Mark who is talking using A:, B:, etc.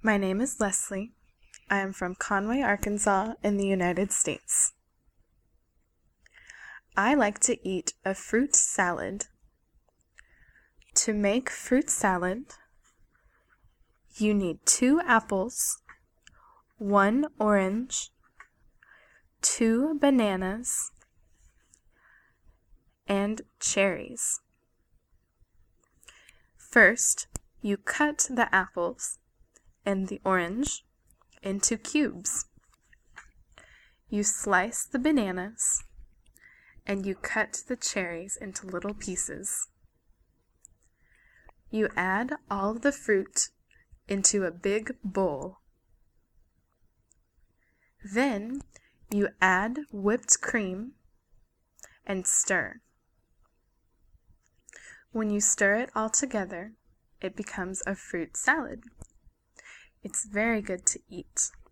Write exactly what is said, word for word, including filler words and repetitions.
A: My name is Leslie. I am from Conway, Arkansas in the United States. I like to eat a fruit salad. To make fruit salad, you need two apples, one orange, two bananas, and cherries. First, you cut the apples and the orange into cubes. You slice the bananas and you cut the cherries into little pieces. You add all of the fruit into a big bowl. Then you add whipped cream and stir. When you stir it all together, it becomes a fruit salad. It's very good to eat.